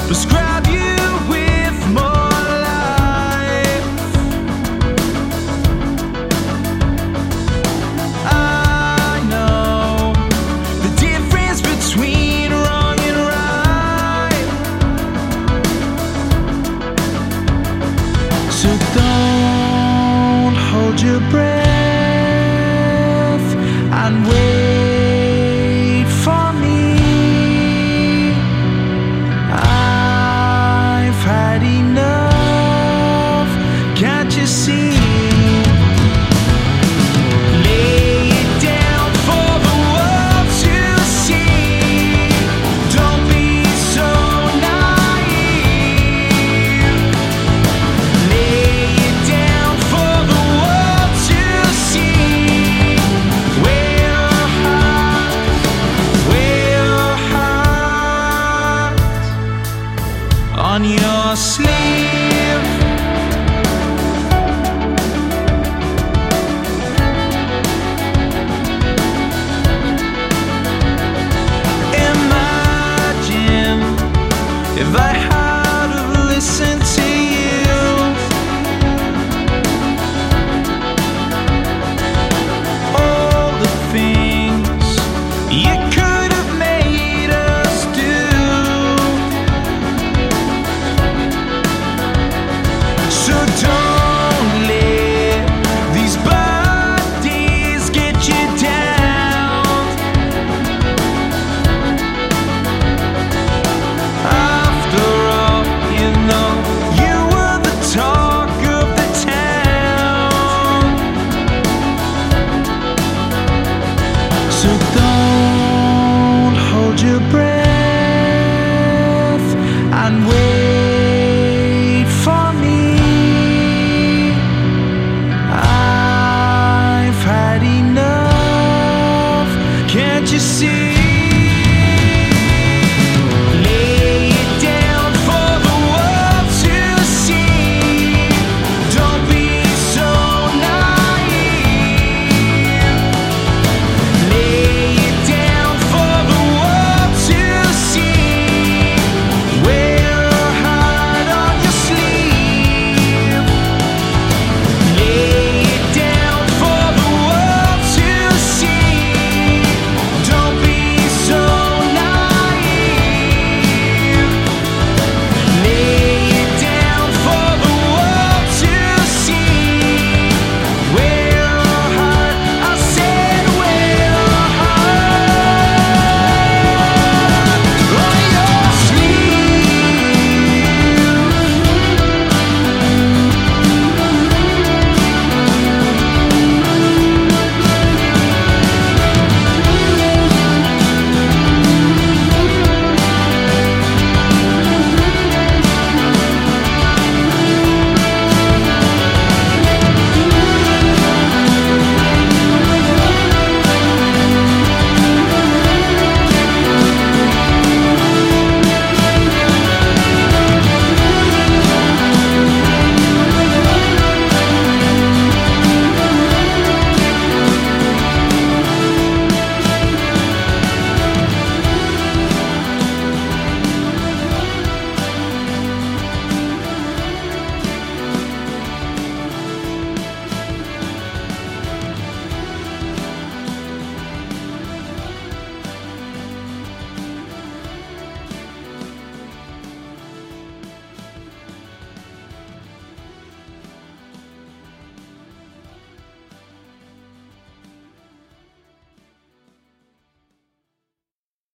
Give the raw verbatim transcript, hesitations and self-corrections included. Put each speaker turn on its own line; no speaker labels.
prescribe you with more life. I know the difference between wrong and right, so don't hold your breath and wait for me. I've had enough, can't you see? Lay it down for the world to see. Don't be so naive. Lay it down for the world to see. Wear a heart, wear a heart on your sleeve. Imagine if I had have listened